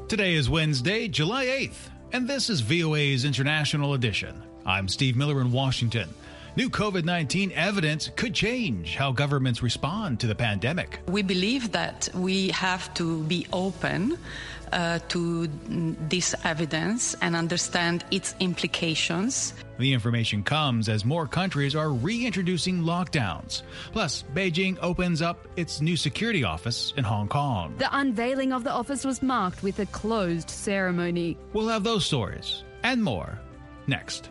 Today is Wednesday, July 8th, and this is VOA's International Edition. I'm Steve Miller in Washington. New COVID-19 evidence could change how governments respond to the pandemic. We believe that we have to be open to this evidence and understand its implications. The information comes as more countries are reintroducing lockdowns. Plus, Beijing opens up its new security office in Hong Kong. The unveiling of the office was marked with a closed ceremony. We'll have those stories and more next.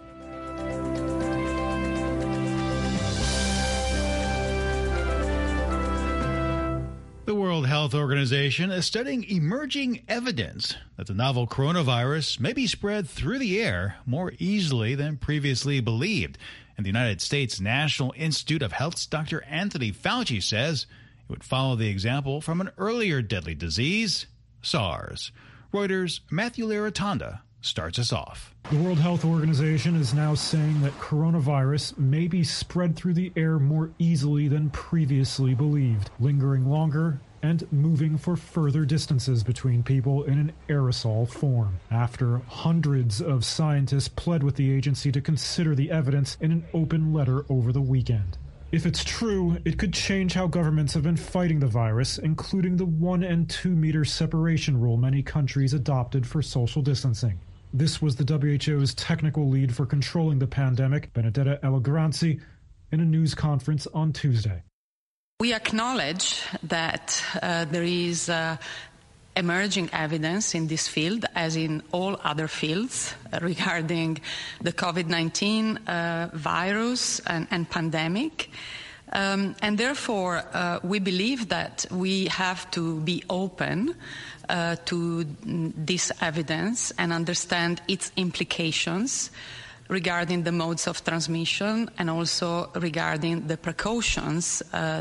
The World Health Organization is studying emerging evidence that the novel coronavirus may be spread through the air more easily than previously believed. And the United States National Institute of Health's Dr. Anthony Fauci says it would follow the example from an earlier deadly disease, SARS. Reuters' Matthew Laratanda starts us off. The World Health Organization is now saying that coronavirus may be spread through the air more easily than previously believed, lingering longer and moving for further distances between people in an aerosol form, after hundreds of scientists pled with the agency to consider the evidence in an open letter over the weekend. If it's true, it could change how governments have been fighting the virus, including the 1 and 2 meter separation rule many countries adopted for social distancing. This was the WHO's technical lead for controlling the pandemic, Benedetta Elagranzi, in a news conference on Tuesday. We acknowledge that there is emerging evidence in this field, as in all other fields, regarding the COVID-19 virus and pandemic. And therefore, we believe that we have to be open to this evidence and understand its implications regarding the modes of transmission and also regarding the precautions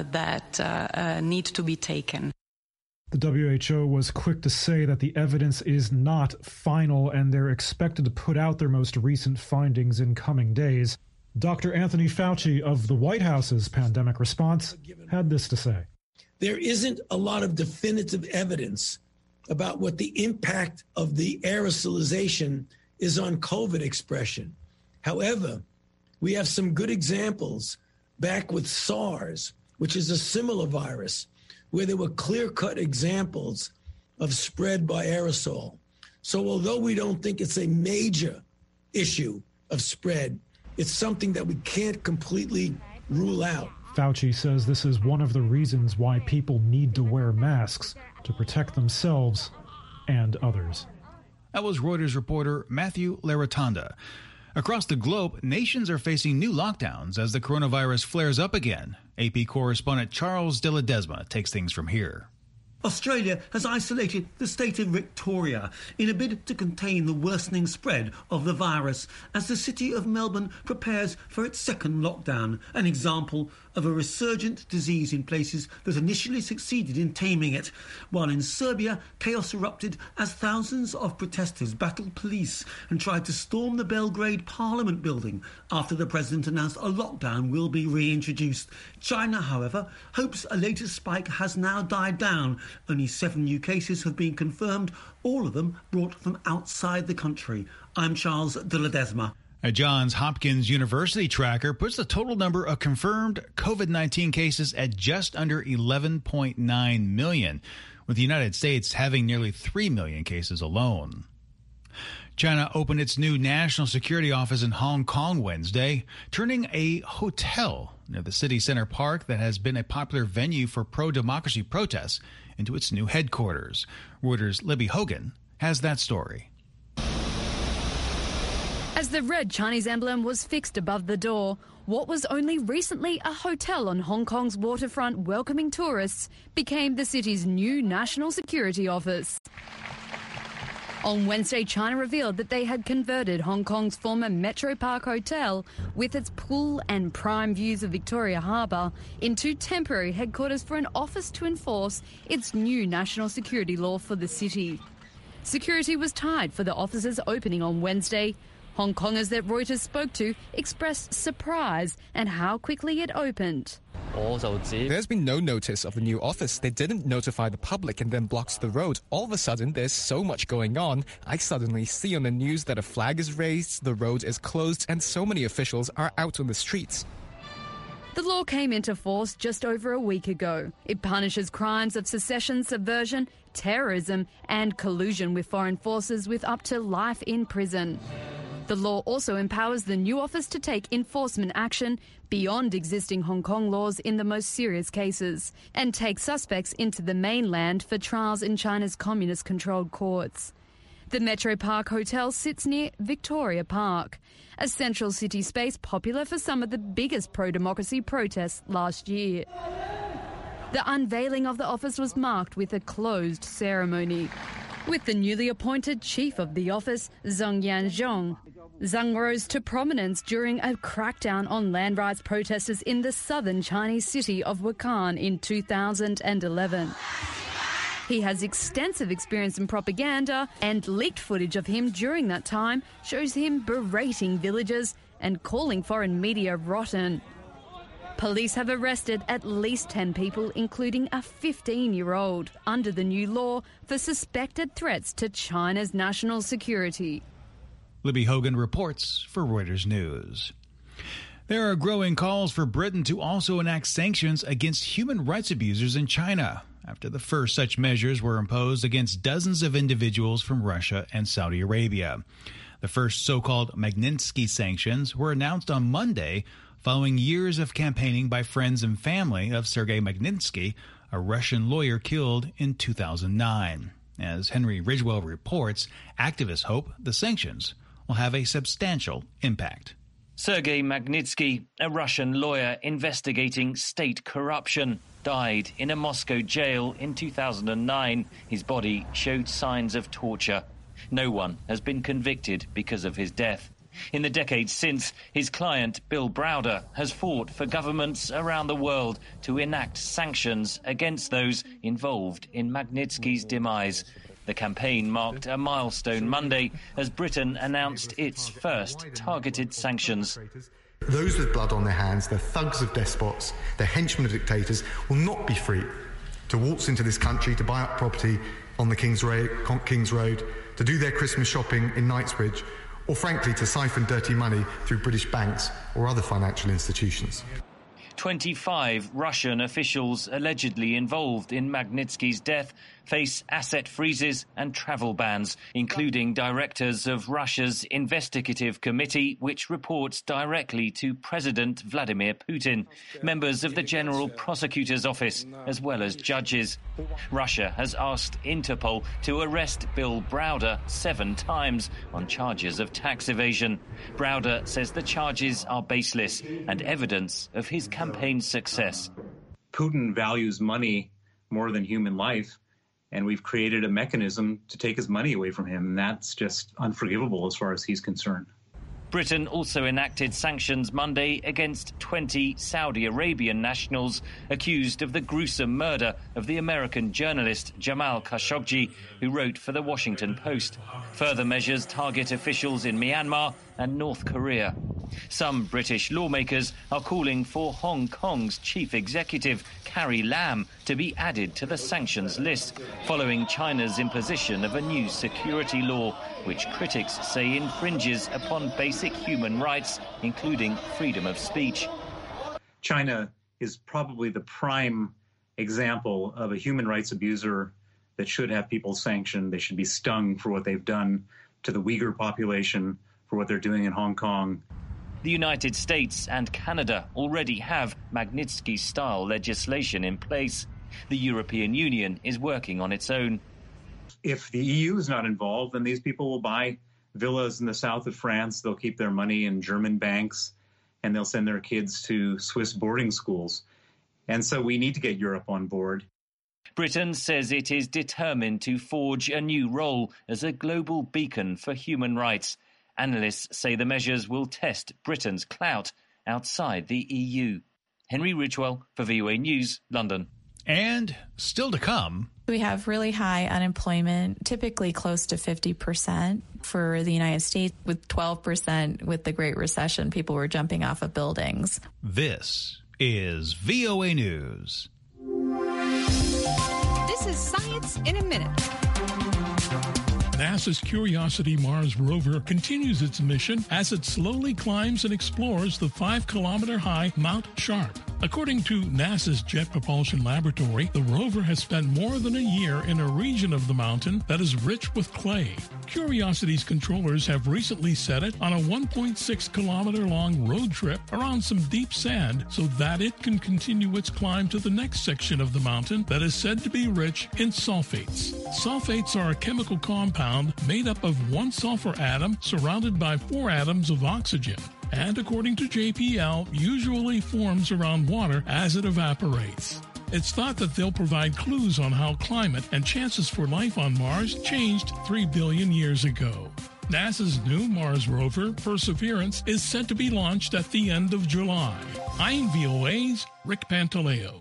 that need to be taken. The WHO was quick to say that the evidence is not final and they're expected to put out their most recent findings in coming days. Dr. Anthony Fauci of the White House's pandemic response had this to say. There isn't a lot of definitive evidence about what the impact of the aerosolization is on COVID expression. However, we have some good examples back with SARS, which is a similar virus, where there were clear-cut examples of spread by aerosol. So although we don't think it's a major issue of spread, it's something that we can't completely rule out. Fauci says this is one of the reasons why people need to wear masks, to protect themselves and others. That was Reuters reporter Matthew Laratanda. Across the globe, nations are facing new lockdowns as the coronavirus flares up again. AP correspondent Charles de Ledesma takes things from here. Australia has isolated the state of Victoria in a bid to contain the worsening spread of the virus as the city of Melbourne prepares for its second lockdown, an example of a resurgent disease in places that initially succeeded in taming it. While in Serbia, chaos erupted as thousands of protesters battled police and tried to storm the Belgrade Parliament building after the president announced a lockdown will be reintroduced. China, however, hopes a latest spike has now died down. Only 7 new cases have been confirmed, all of them brought from outside the country. I'm Charles de Ledesma. A Johns Hopkins University tracker puts the total number of confirmed COVID-19 cases at just under 11.9 million, with the United States having nearly 3 million cases alone. China opened its new national security office in Hong Kong Wednesday, turning a hotel near the city center park that has been a popular venue for pro-democracy protests into its new headquarters. Reuters' Libby Hogan has that story. As the red Chinese emblem was fixed above the door, what was only recently a hotel on Hong Kong's waterfront welcoming tourists became the city's new national security office. On Wednesday, China revealed that they had converted Hong Kong's former Metro Park Hotel, with its pool and prime views of Victoria Harbour, into temporary headquarters for an office to enforce its new national security law for the city. Security was tied for the office's opening on Wednesday. Hong Kongers that Reuters spoke to expressed surprise at how quickly it opened. There's been no notice of the new office. They didn't notify the public and then blocked the road. All of a sudden, there's so much going on. I suddenly see on the news that a flag is raised, the road is closed, and so many officials are out on the streets. The law came into force just over a week ago. It punishes crimes of secession, subversion, terrorism and collusion with foreign forces with up to life in prison. The law also empowers the new office to take enforcement action beyond existing Hong Kong laws in the most serious cases and take suspects into the mainland for trials in China's communist-controlled courts. The Metro Park Hotel sits near Victoria Park, a central city space popular for some of the biggest pro-democracy protests last year. The unveiling of the office was marked with a closed ceremony, with the newly appointed chief of the office, Zhang Yanzhong. Zhang rose to prominence during a crackdown on land rights protesters in the southern Chinese city of Wuhan in 2011. He has extensive experience in propaganda, and leaked footage of him during that time shows him berating villagers and calling foreign media rotten. Police have arrested at least 10 people, including a 15-year-old, under the new law for suspected threats to China's national security. Libby Hogan reports for Reuters News. There are growing calls for Britain to also enact sanctions against human rights abusers in China, after the first such measures were imposed against dozens of individuals from Russia and Saudi Arabia. The first so-called Magnitsky sanctions were announced on Monday, following years of campaigning by friends and family of Sergei Magnitsky, a Russian lawyer killed in 2009. As Henry Ridgwell reports, activists hope the sanctions will have a substantial impact. Sergei Magnitsky, a Russian lawyer investigating state corruption, died in a Moscow jail in 2009. His body showed signs of torture. No one has been convicted because of his death. In the decades since, his client, Bill Browder, has fought for governments around the world to enact sanctions against those involved in Magnitsky's demise. The campaign marked a milestone Monday as Britain announced its first targeted sanctions. Those with blood on their hands, they're thugs of despots, they're henchmen of dictators, will not be free to waltz into this country, to buy up property on the King's Road, to do their Christmas shopping in Knightsbridge, or frankly to siphon dirty money through British banks or other financial institutions. 25 Russian officials allegedly involved in Magnitsky's death face asset freezes and travel bans, including directors of Russia's investigative committee, which reports directly to President Vladimir Putin, members of the General Prosecutor's Office, as well as judges. Russia has asked Interpol to arrest Bill Browder 7 times on charges of tax evasion. Browder says the charges are baseless and evidence of his campaign success. Putin values money more than human life, and we've created a mechanism to take his money away from him, and that's just unforgivable as far as he's concerned. Britain also enacted sanctions Monday against 20 Saudi Arabian nationals accused of the gruesome murder of the American journalist Jamal Khashoggi, who wrote for The Washington Post. Further measures target officials in Myanmar and North Korea. Some British lawmakers are calling for Hong Kong's chief executive, Carrie Lam, to be added to the sanctions list, following China's imposition of a new security law, which critics say infringes upon basic human rights, including freedom of speech. China is probably the prime example of a human rights abuser that should have people sanctioned. They should be stung for what they've done to the Uyghur population, for what they're doing in Hong Kong. The United States and Canada already have Magnitsky-style legislation in place. The European Union is working on its own. If the EU is not involved, then these people will buy villas in the south of France. They'll keep their money in German banks, and they'll send their kids to Swiss boarding schools. And so we need to get Europe on board. Britain says it is determined to forge a new role as a global beacon for human rights. Analysts say the measures will test Britain's clout outside the EU. Henry Ridgwell for VOA News, London. And still to come. We have really high unemployment, typically close to 50% for the United States, with 12% with the Great Recession. People were jumping off of buildings. This is VOA News. This is Science in a Minute. NASA's Curiosity Mars rover continues its mission as it slowly climbs and explores the 5-kilometer-high Mount Sharp. According to NASA's Jet Propulsion Laboratory, the rover has spent more than a year in a region of the mountain that is rich with clay. Curiosity's controllers have recently set it on a 1.6-kilometer-long road trip around some deep sand so that it can continue its climb to the next section of the mountain that is said to be rich in sulfates. Sulfates are a chemical compound made up of one sulfur atom surrounded by 4 atoms of oxygen, and according to JPL, usually forms around water as it evaporates. It's thought that they'll provide clues on how climate and chances for life on Mars changed 3 billion years ago. NASA's new Mars rover, Perseverance, is set to be launched at the end of July. I'm VOA's Rick Pantaleo.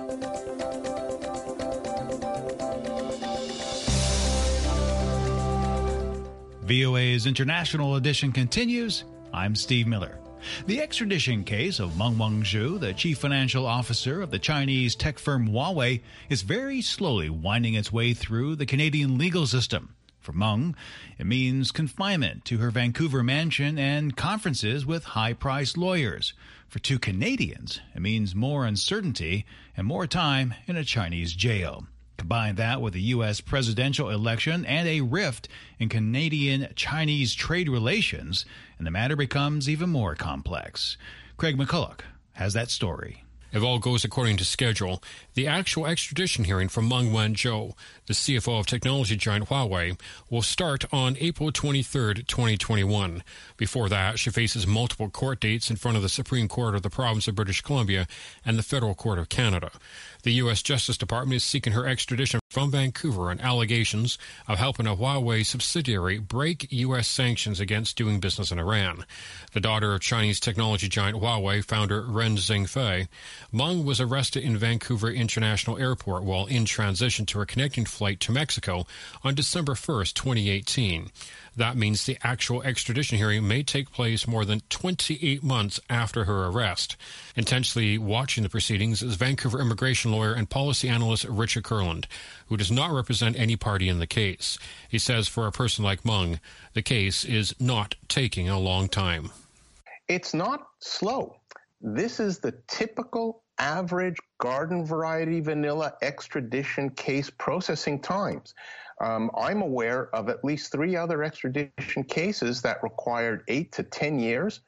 VOA's International Edition continues. I'm Steve Miller. The extradition case of Meng Wanzhou, the chief financial officer of the Chinese tech firm Huawei, is very slowly winding its way through the Canadian legal system. For Meng, it means confinement to her Vancouver mansion and conferences with high-priced lawyers. For 2 Canadians, it means more uncertainty and more time in a Chinese jail. Combine that with the U.S. presidential election and a rift in Canadian-Chinese trade relations, and the matter becomes even more complex. Craig McCulloch has that story. If all goes according to schedule, the actual extradition hearing for Meng Wanzhou, the CFO of technology giant Huawei, will start on April 23, 2021. Before that, she faces multiple court dates in front of the Supreme Court of the Province of British Columbia and the Federal Court of Canada. The U.S. Justice Department is seeking her extradition from Vancouver on allegations of helping a Huawei subsidiary break U.S. sanctions against doing business in Iran. The daughter of Chinese technology giant Huawei founder Ren Zhengfei, Meng was arrested in Vancouver International Airport while in transition to her connecting flight to Mexico on December 1, 2018. That means the actual extradition hearing may take place more than 28 months after her arrest. Intensely watching the proceedings is Vancouver immigration lawyer and policy analyst Richard Kurland, who does not represent any party in the case. He says for a person like Meng, the case is not taking a long time. It's not slow. This is the typical average garden variety vanilla extradition case processing times. I'm aware of at least 3 other extradition cases that required 8 to 10 years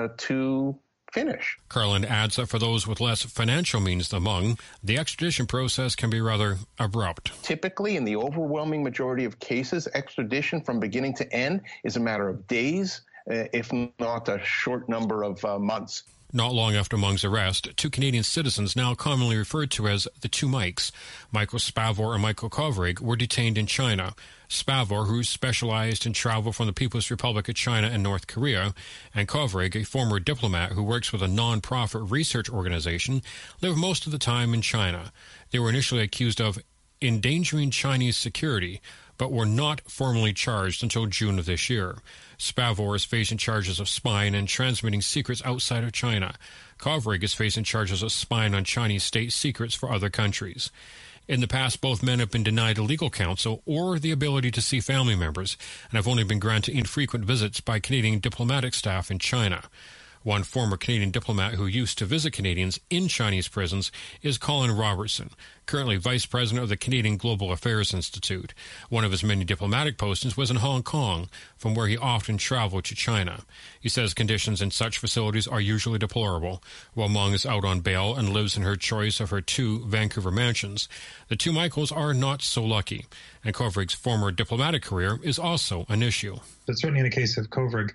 to finish. Kurland adds that for those with less financial means than Meng, the extradition process can be rather abrupt. Typically, in the overwhelming majority of cases, extradition from beginning to end is a matter of days, if not a short number of months. Not long after Meng's arrest, 2 Canadian citizens, now commonly referred to as the 2 Mikes, Michael Spavor and Michael Kovrig, were detained in China. Spavor, who specialized in travel from the People's Republic of China and North Korea, and Kovrig, a former diplomat who works with a non-profit research organization, lived most of the time in China. They were initially accused of endangering Chinese security, but were not formally charged until June of this year. Spavor is facing charges of spying and transmitting secrets outside of China. Kovrig is facing charges of spying on Chinese state secrets for other countries. In the past, both men have been denied legal counsel or the ability to see family members, and have only been granted infrequent visits by Canadian diplomatic staff in China. One former Canadian diplomat who used to visit Canadians in Chinese prisons is Colin Robertson, currently Vice President of the Canadian Global Affairs Institute. One of his many diplomatic postings was in Hong Kong, from where he often traveled to China. He says conditions in such facilities are usually deplorable. While Meng is out on bail and lives in her choice of her 2 Vancouver mansions, the 2 Michaels are not so lucky, and Kovrig's former diplomatic career is also an issue. But certainly in the case of Kovrig,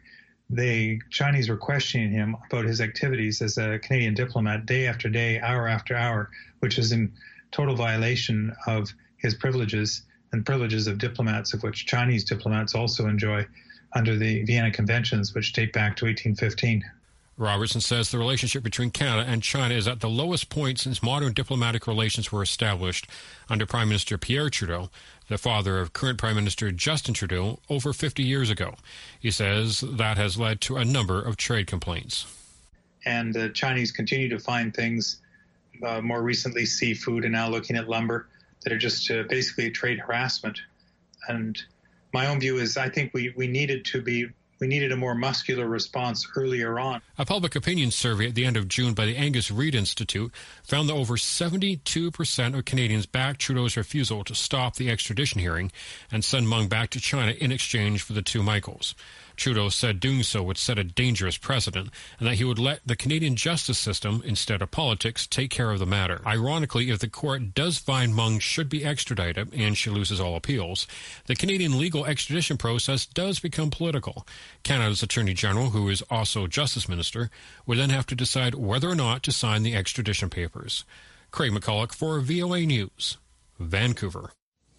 the Chinese were questioning him about his activities as a Canadian diplomat day after day, hour after hour, which is in total violation of his privileges and privileges of diplomats, of which Chinese diplomats also enjoy under the Vienna Conventions, which date back to 1815. Robertson says the relationship between Canada and China is at the lowest point since modern diplomatic relations were established under Prime Minister Pierre Trudeau, the father of current Prime Minister Justin Trudeau, over 50 years ago. He says that has led to a number of trade complaints. And the Chinese continue to find things, more recently seafood, and now looking at lumber, that are just basically trade harassment. And my own view is I think we needed a more muscular response earlier on. A public opinion survey at the end of June by the Angus Reid Institute found that over 72% of Canadians backed Trudeau's refusal to stop the extradition hearing and send Meng back to China in exchange for the two Michaels. Trudeau said doing so would set a dangerous precedent and that he would let the Canadian justice system, instead of politics, take care of the matter. Ironically, if the court does find Meng should be extradited and she loses all appeals, the Canadian legal extradition process does become political. Canada's Attorney General, who is also Justice Minister, would then have to decide whether or not to sign the extradition papers. Craig McCulloch for VOA News, Vancouver.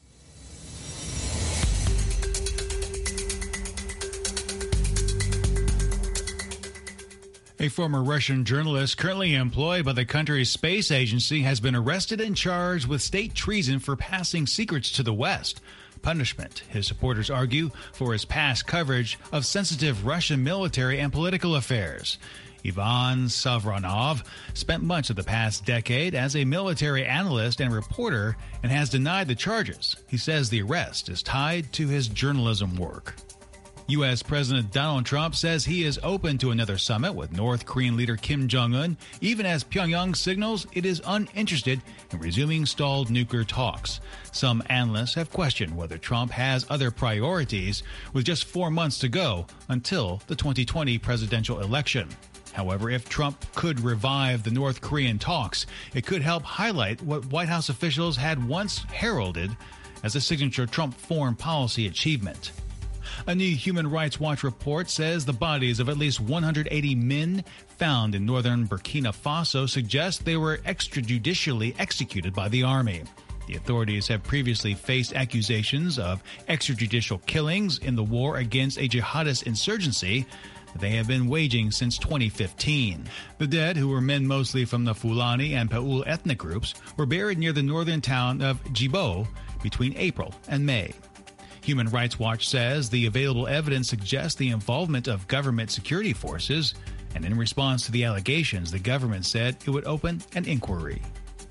A former Russian journalist currently employed by the country's space agency has been arrested and charged with state treason for passing secrets to the West. Punishment, his supporters argue, for his past coverage of sensitive Russian military and political affairs. Ivan Savronov spent much of the past decade as a military analyst and reporter and has denied the charges. He says the arrest is tied to his journalism work. U.S. President Donald Trump says he is open to another summit with North Korean leader Kim Jong-un, even as Pyongyang signals it is uninterested in resuming stalled nuclear talks. Some analysts have questioned whether Trump has other priorities, with just 4 months to go until the 2020 presidential election. However, if Trump could revive the North Korean talks, it could help highlight what White House officials had once heralded as a signature Trump foreign policy achievement. A new Human Rights Watch report says the bodies of at least 180 men found in northern Burkina Faso suggest they were extrajudicially executed by the army. The authorities have previously faced accusations of extrajudicial killings in the war against a jihadist insurgency they have been waging since 2015. The dead, who were men mostly from the Fulani and Paul ethnic groups, were buried near the northern town of Djibo between April and May. Human Rights Watch says the available evidence suggests the involvement of government security forces, and in response to the allegations, the government said it would open an inquiry.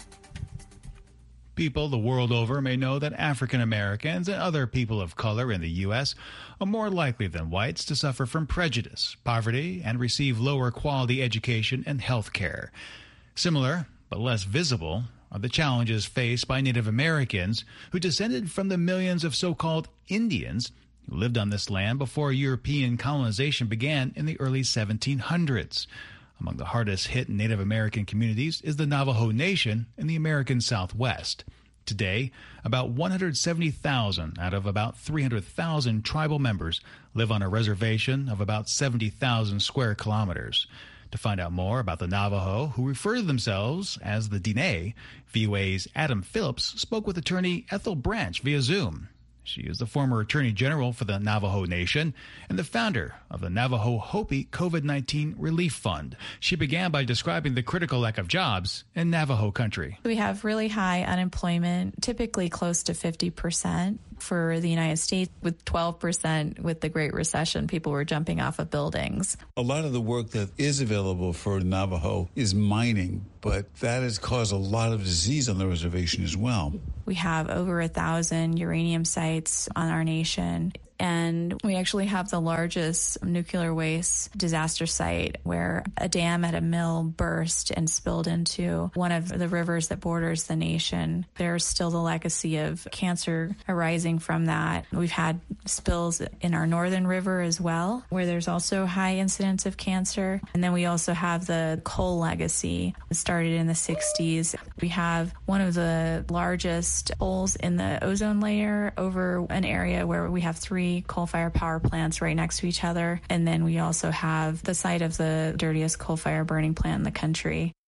People the world over may know that African Americans and other people of color in the U.S. are more likely than whites to suffer from prejudice, poverty, and receive lower quality education and health care. Similar, but less visible, are the challenges faced by Native Americans who descended from the millions of so-called Indians who lived on this land before European colonization began in the early 1700s. Among the hardest hit Native American communities is the Navajo Nation in the American Southwest. Today, about 170,000 out of about 300,000 tribal members live on a reservation of about 70,000 square kilometers. To find out more about the Navajo, who refer to themselves as the Diné, VOA's Adam Phillips spoke with attorney Ethel Branch via Zoom. She is the former Attorney General for the Navajo Nation and the founder of the Navajo Hopi COVID-19 Relief Fund. She began by describing the critical lack of jobs in Navajo country. We have really high unemployment, typically close to 50% for the United States, with 12% with the Great Recession. People were jumping off of buildings. A lot of the work that is available for Navajo is mining, but that has caused a lot of disease on the reservation as well. We have over 1,000 uranium sites on our nation. And we actually have the largest nuclear waste disaster site where a dam at a mill burst and spilled into one of the rivers that borders the nation. There's still the legacy of cancer arising from that. We've had spills in our northern river as well, where there's also high incidence of cancer. And then we also have the coal legacy. It started in the 60s. We have one of the largest holes in the ozone layer over an area where we have 3 coal-fired power plants right next to each other. And then we also have the site of the dirtiest coal-fired burning plant in the country.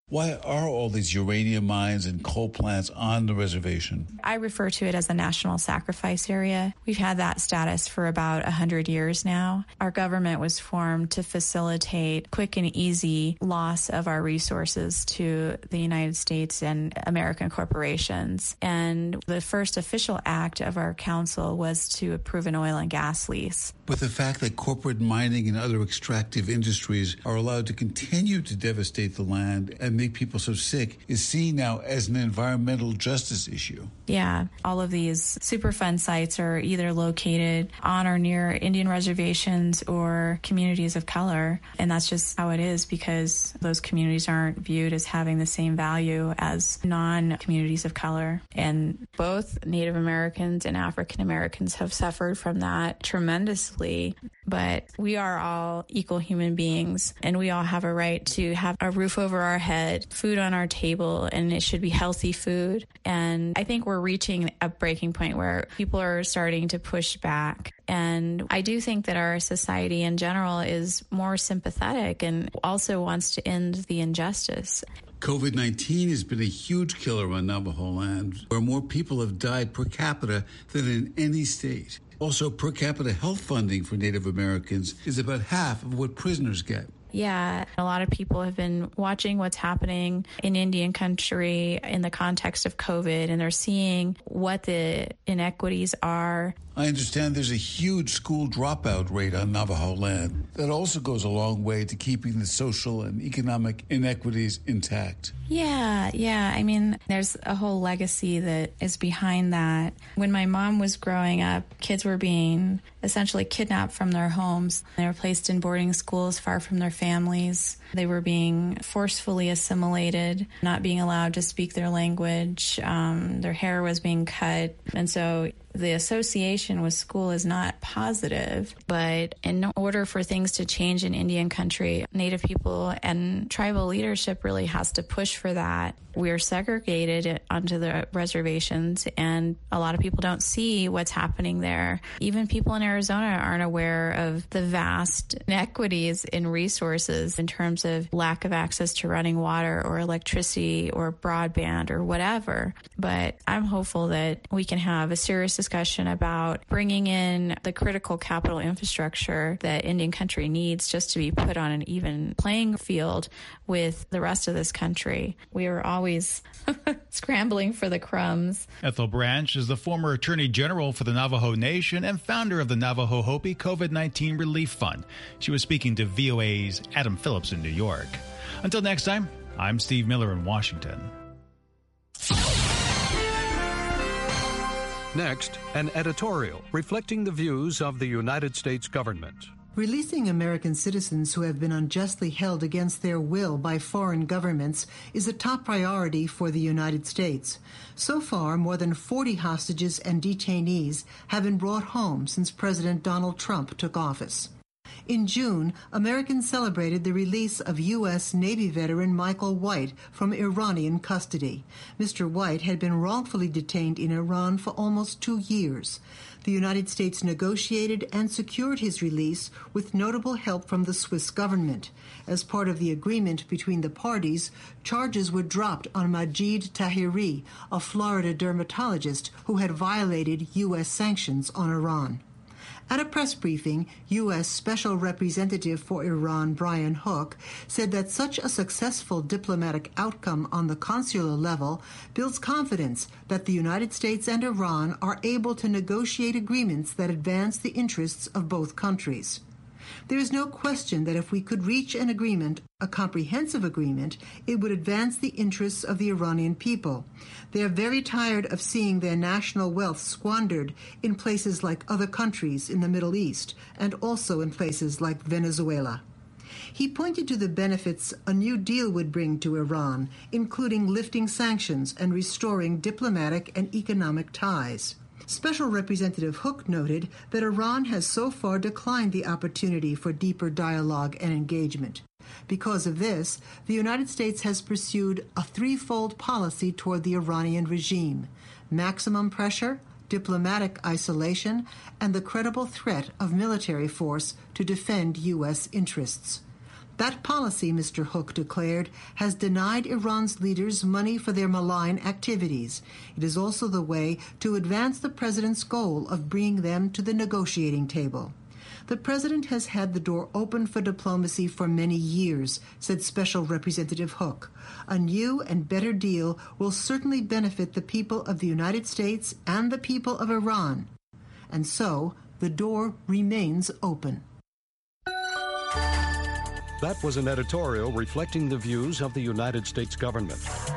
Why are all these uranium mines and coal plants on the reservation? I refer to it as a national sacrifice area. We've had that status for about 100 years now. Our government was formed to facilitate quick and easy loss of our resources to the United States and American corporations. And the first official act of our council was to approve an oil and gas lease. But the fact that corporate mining and other extractive industries are allowed to continue to devastate the land and make people so sick is seen now as an environmental justice issue. Yeah, all of these Superfund sites are either located on or near Indian reservations or communities of color. And that's just how it is because those communities aren't viewed as having the same value as non-communities of color. And both Native Americans and African Americans have suffered from that tremendously. But we are all equal human beings, and we all have a right to have a roof over our head, food on our table, and it should be healthy food. And I think we're reaching a breaking point where people are starting to push back. And I do think that our society in general is more sympathetic and also wants to end the injustice. COVID-19 has been a huge killer on Navajo land, where more people have died per capita than in any state. Also, per capita health funding for Native Americans is about half of what prisoners get. Yeah, a lot of people have been watching what's happening in Indian country in the context of COVID, and they're seeing what the inequities are. I understand there's a huge school dropout rate on Navajo land. That also goes a long way to keeping the social and economic inequities intact. Yeah. I mean, there's a whole legacy that is behind that. When my mom was growing up, kids were being essentially kidnapped from their homes. They were placed in boarding schools far from their families. They were being forcefully assimilated, not being allowed to speak their language. Their hair was being cut. And so the association with school is not positive, but in order for things to change in Indian country, Native people and tribal leadership really has to push for that. We are segregated onto the reservations, and a lot of people don't see what's happening there. Even people in Arizona aren't aware of the vast inequities in resources in terms of lack of access to running water or electricity or broadband or whatever. But I'm hopeful that we can have a serious discussion about bringing in the critical capital infrastructure that Indian country needs just to be put on an even playing field with the rest of this country. We are always scrambling for the crumbs. Ethel Branch is the former Attorney General for the Navajo Nation and founder of the Navajo Hopi COVID-19 Relief Fund. She was speaking to VOA's Adam Phillips in New York. Until next time, I'm Steve Miller in Washington. Next, an editorial reflecting the views of the United States government. Releasing American citizens who have been unjustly held against their will by foreign governments is a top priority for the United States. So far, more than 40 hostages and detainees have been brought home since President Donald Trump took office. In June, Americans celebrated the release of U.S. Navy veteran Michael White from Iranian custody. Mr. White had been wrongfully detained in Iran for almost 2 years. The United States negotiated and secured his release with notable help from the Swiss government. As part of the agreement between the parties, charges were dropped on Majid Tahiri, a Florida dermatologist who had violated U.S. sanctions on Iran. At a press briefing, U.S. Special Representative for Iran Brian Hook said that such a successful diplomatic outcome on the consular level builds confidence that the United States and Iran are able to negotiate agreements that advance the interests of both countries. There is no question that if we could reach an agreement, a comprehensive agreement, it would advance the interests of the Iranian people. They are very tired of seeing their national wealth squandered in places like other countries in the Middle East and also in places like Venezuela. He pointed to the benefits a new deal would bring to Iran, including lifting sanctions and restoring diplomatic and economic ties. Special Representative Hook noted that Iran has so far declined the opportunity for deeper dialogue and engagement. Because of this, the United States has pursued a threefold policy toward the Iranian regime: maximum pressure, diplomatic isolation, and the credible threat of military force to defend U.S. interests. That policy, Mr. Hook declared, has denied Iran's leaders money for their malign activities. It is also the way to advance the president's goal of bringing them to the negotiating table. The president has had the door open for diplomacy for many years, said Special Representative Hook. A new and better deal will certainly benefit the people of the United States and the people of Iran. And so, the door remains open. That was an editorial reflecting the views of the United States government.